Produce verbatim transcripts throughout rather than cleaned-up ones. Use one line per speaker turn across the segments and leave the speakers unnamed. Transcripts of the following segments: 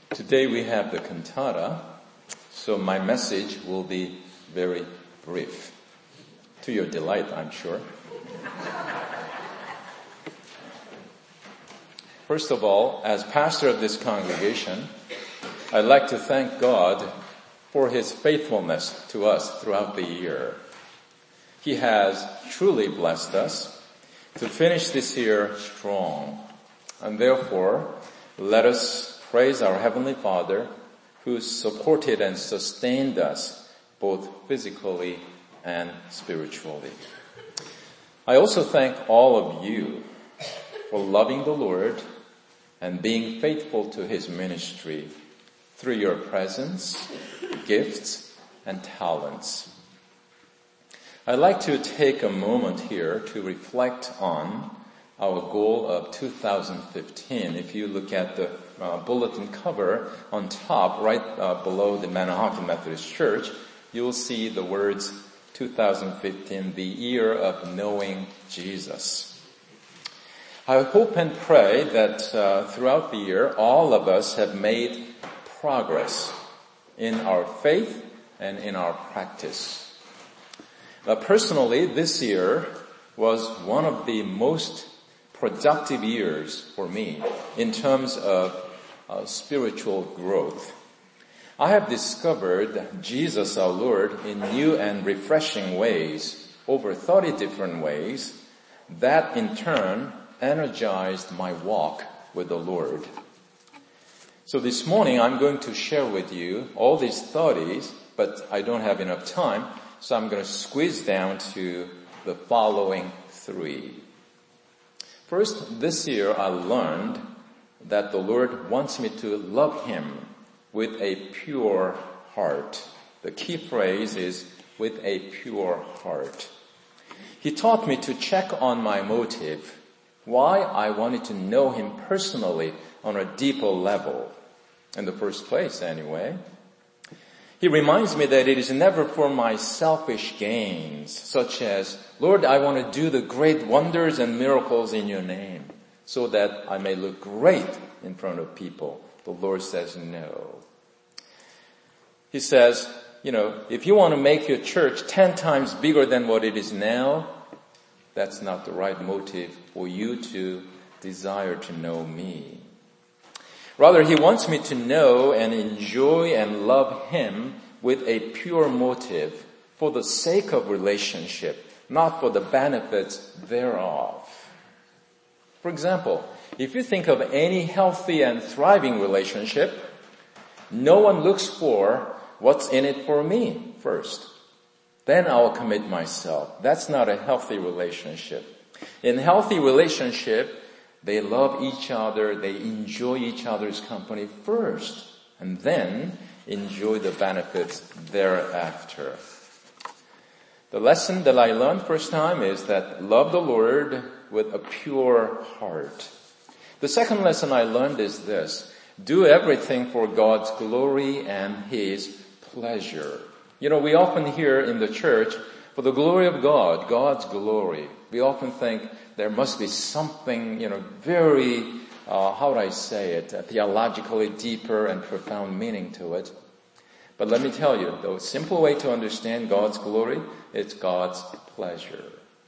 Today we have the cantata, so my message will be very brief. To your delight, I'm sure. First of all, as pastor of this congregation, I'd like to thank God for His faithfulness to us throughout the year. He has truly blessed us to finish this year strong. And therefore, let us praise our Heavenly Father who supported and sustained us both physically and spiritually. I also thank all of you for loving the Lord and being faithful to His ministry through your presence, gifts, and talents. I'd like to take a moment here to reflect on our goal of two thousand fifteen. If you look at the uh, bulletin cover on top, right uh, below the Manahawkin Methodist Church, you'll see the words two thousand fifteen, the year of knowing Jesus. I hope and pray that uh, throughout the year, all of us have made progress in our faith and in our practice. Uh, personally, this year was one of the most productive years for me in terms of uh, spiritual growth. I have discovered Jesus our Lord in new and refreshing ways, over thirty different ways, that in turn energized my walk with the Lord. So this morning I'm going to share with you all these thirties, but I don't have enough time, so I'm going to squeeze down to the following three. First, this year I learned that the Lord wants me to love Him with a pure heart. The key phrase is with a pure heart. He taught me to check on my motive, why I wanted to know Him personally on a deeper level, in the first place anyway. He reminds me that it is never for my selfish gains, such as, Lord, I want to do the great wonders and miracles in your name, so that I may look great in front of people. The Lord says no. He says, you know, if you want to make your church ten times bigger than what it is now, that's not the right motive for you to desire to know me. Rather, He wants me to know and enjoy and love Him with a pure motive for the sake of relationship, not for the benefits thereof. For example, if you think of any healthy and thriving relationship, no one looks for what's in it for me first. Then I'll commit myself. That's not a healthy relationship. In healthy relationship, they love each other, they enjoy each other's company first, and then enjoy the benefits thereafter. The lesson that I learned first time is that love the Lord with a pure heart. The second lesson I learned is this: do everything for God's glory and His pleasure. You know, we often hear in the church, for the glory of God, God's glory. We often think there must be something, you know, very, uh, how would I say it, uh, theologically deeper and profound meaning to it. But let me tell you, the simple way to understand God's glory, it's God's pleasure.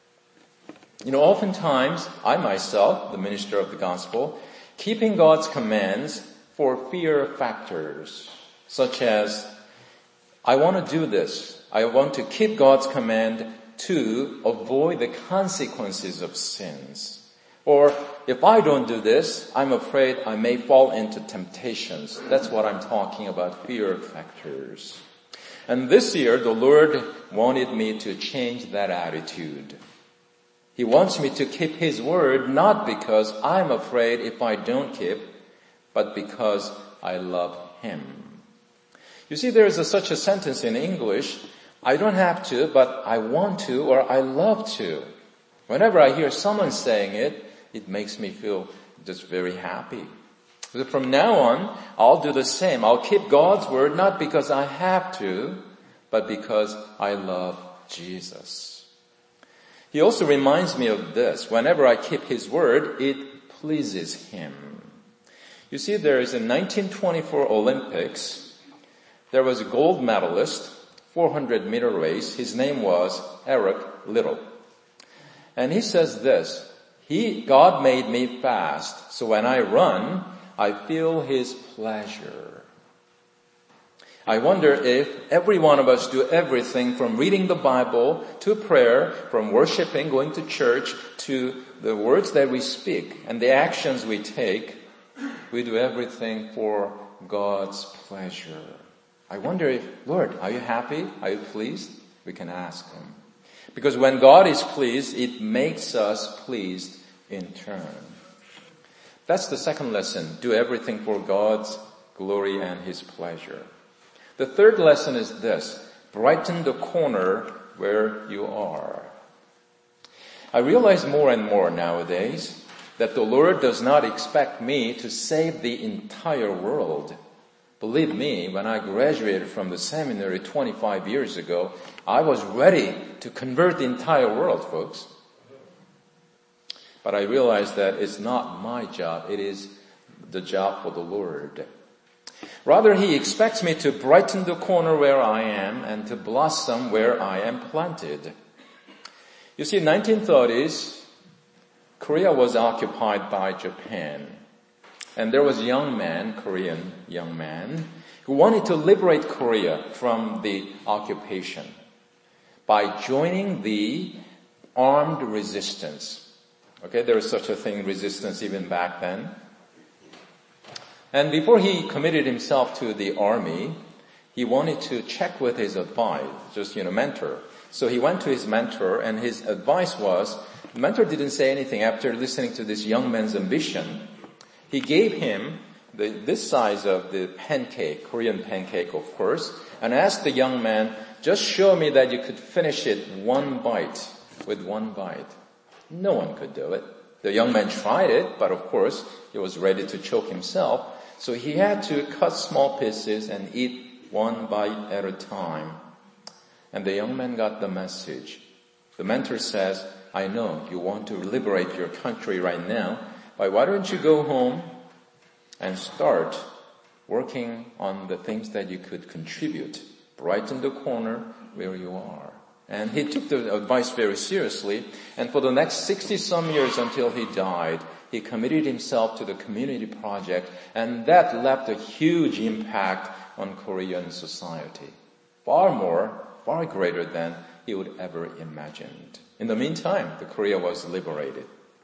You know, oftentimes, I myself, the minister of the gospel, keeping God's commands for fear factors, such as, I want to do this. I want to keep God's command to avoid the consequences of sins. Or if I don't do this, I'm afraid I may fall into temptations. That's what I'm talking about, fear factors. And this year, the Lord wanted me to change that attitude. He wants me to keep His word, not because I'm afraid if I don't keep, but because I love Him. You see, there is a, such a sentence in English, I don't have to, but I want to, or I love to. Whenever I hear someone saying it, it makes me feel just very happy. So from now on, I'll do the same. I'll keep God's word not because I have to, but because I love Jesus. He also reminds me of this. Whenever I keep His word, it pleases Him. You see, there is a nineteen twenty-four Olympics. There was a gold medalist, four hundred meter race. His name was Eric Liddell. And he says this, he, God made me fast, so when I run, I feel His pleasure. I wonder if every one of us do everything from reading the Bible to prayer, from worshiping, going to church, to the words that we speak and the actions we take, we do everything for God's pleasure. I wonder if, Lord, are you happy? Are you pleased? We can ask Him. Because when God is pleased, it makes us pleased in turn. That's the second lesson. Do everything for God's glory and His pleasure. The third lesson is this. Brighten the corner where you are. I realize more and more nowadays that the Lord does not expect me to save the entire world. Believe me, when I graduated from the seminary twenty-five years ago, I was ready to convert the entire world, folks. But I realized that it's not my job, it is the job for the Lord. Rather, He expects me to brighten the corner where I am and to blossom where I am planted. You see, in the nineteen thirties, Korea was occupied by Japan. And there was a young man, Korean young man, who wanted to liberate Korea from the occupation by joining the armed resistance. Okay, there was such a thing, resistance, even back then. And before he committed himself to the army, he wanted to check with his advisor, just, you know, mentor. So he went to his mentor, and his advice was, the mentor didn't say anything after listening to this young man's ambition. He gave him the, this size of the pancake, Korean pancake, of course, and asked the young man, just show me that you could finish it one bite, with one bite. No one could do it. The young man tried it, but of course, he was ready to choke himself. So he had to cut small pieces and eat one bite at a time. And the young man got the message. The mentor says, I know you want to liberate your country right now, but why don't you go home and start working on the things that you could contribute, brighten the corner where you are. And he took the advice very seriously, and for the next sixty some years until he died, he committed himself to the community project, and that left a huge impact on Korean society. Far more, far greater than he would ever imagined. In the meantime, the Korea was liberated.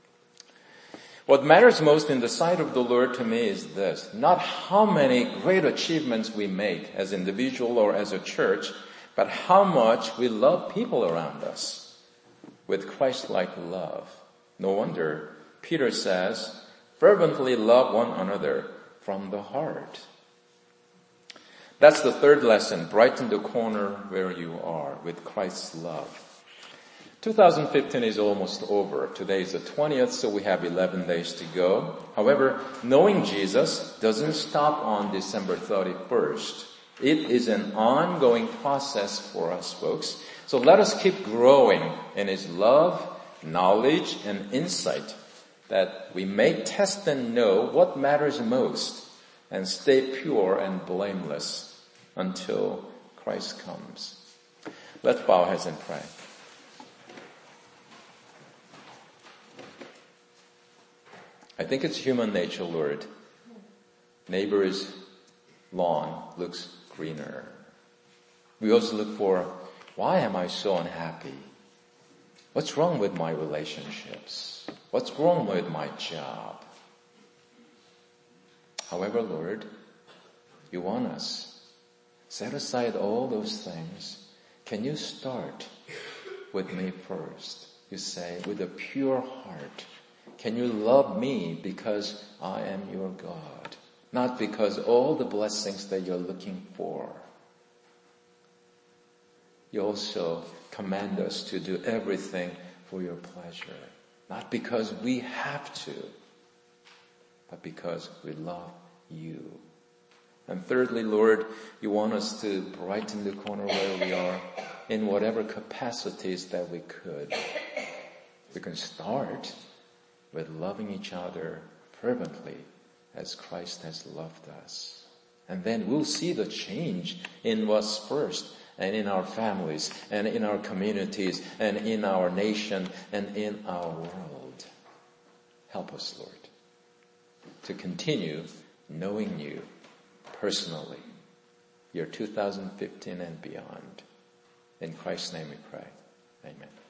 What matters most in the sight of the Lord to me is this, not how many great achievements we make as individual or as a church, but how much we love people around us with Christ-like love. No wonder Peter says, fervently love one another from the heart. That's the third lesson, brighten the corner where you are with Christ's love. twenty fifteen is almost over. Today is the twentieth, so we have eleven days to go. However, knowing Jesus doesn't stop on December thirty-first. It is an ongoing process for us, folks. So let us keep growing in His love, knowledge, and insight that we may test and know what matters most and stay pure and blameless until Christ comes. Let's bow our heads and pray. I think it's human nature, Lord. Neighbor's lawn looks greener. We also look for, why am I so unhappy? What's wrong with my relationships? What's wrong with my job? However, Lord, you want us. Set aside all those things. Can you start with me first? You say, with a pure heart. Can you love me because I am your God? Not because all the blessings that you're looking for. You also command us to do everything for your pleasure. Not because we have to, but because we love you. And thirdly, Lord, you want us to brighten the corner where we are in whatever capacities that we could. We can start with loving each other fervently as Christ has loved us. And then we'll see the change in us first, and in our families, and in our communities, and in our nation, and in our world. Help us, Lord, to continue knowing you personally, year two thousand fifteen and beyond. In Christ's name we pray. Amen.